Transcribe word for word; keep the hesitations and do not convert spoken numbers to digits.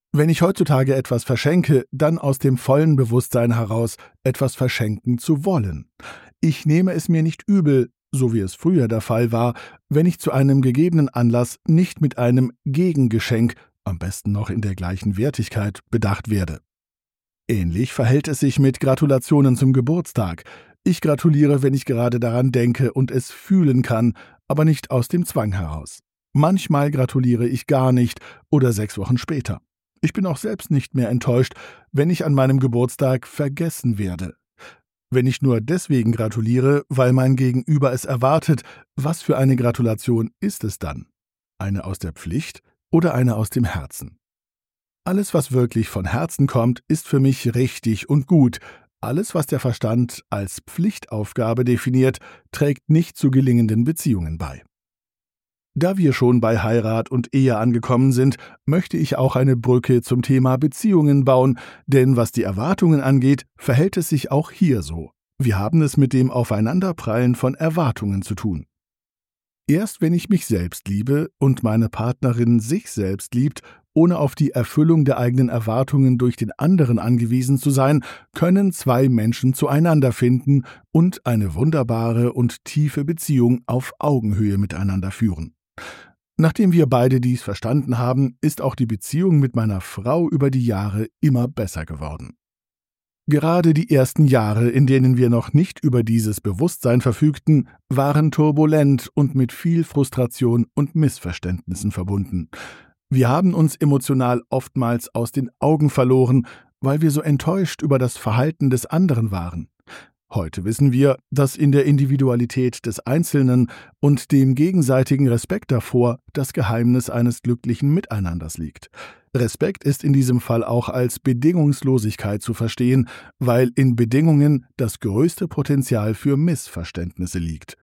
Wenn ich heutzutage etwas verschenke, dann aus dem vollen Bewusstsein heraus, etwas verschenken zu wollen. Ich nehme es mir nicht übel, so wie es früher der Fall war, wenn ich zu einem gegebenen Anlass nicht mit einem Gegengeschenk, am besten noch in der gleichen Wertigkeit, bedacht werde. Ähnlich verhält es sich mit Gratulationen zum Geburtstag. Ich gratuliere, wenn ich gerade daran denke und es fühlen kann, aber nicht aus dem Zwang heraus. Manchmal gratuliere ich gar nicht oder sechs Wochen später. Ich bin auch selbst nicht mehr enttäuscht, wenn ich an meinem Geburtstag vergessen werde. Wenn ich nur deswegen gratuliere, weil mein Gegenüber es erwartet, was für eine Gratulation ist es dann? Eine aus der Pflicht oder eine aus dem Herzen? Alles, was wirklich von Herzen kommt, ist für mich richtig und gut. Alles, was der Verstand als Pflichtaufgabe definiert, trägt nicht zu gelingenden Beziehungen bei. Da wir schon bei Heirat und Ehe angekommen sind, möchte ich auch eine Brücke zum Thema Beziehungen bauen, denn was die Erwartungen angeht, verhält es sich auch hier so. Wir haben es mit dem Aufeinanderprallen von Erwartungen zu tun. Erst wenn ich mich selbst liebe und meine Partnerin sich selbst liebt, ohne auf die Erfüllung der eigenen Erwartungen durch den anderen angewiesen zu sein, können zwei Menschen zueinander finden und eine wunderbare und tiefe Beziehung auf Augenhöhe miteinander führen. Nachdem wir beide dies verstanden haben, ist auch die Beziehung mit meiner Frau über die Jahre immer besser geworden. Gerade die ersten Jahre, in denen wir noch nicht über dieses Bewusstsein verfügten, waren turbulent und mit viel Frustration und Missverständnissen verbunden. Wir haben uns emotional oftmals aus den Augen verloren, weil wir so enttäuscht über das Verhalten des anderen waren. Heute wissen wir, dass in der Individualität des Einzelnen und dem gegenseitigen Respekt davor das Geheimnis eines glücklichen Miteinanders liegt. Respekt ist in diesem Fall auch als Bedingungslosigkeit zu verstehen, weil in Bedingungen das größte Potenzial für Missverständnisse liegt.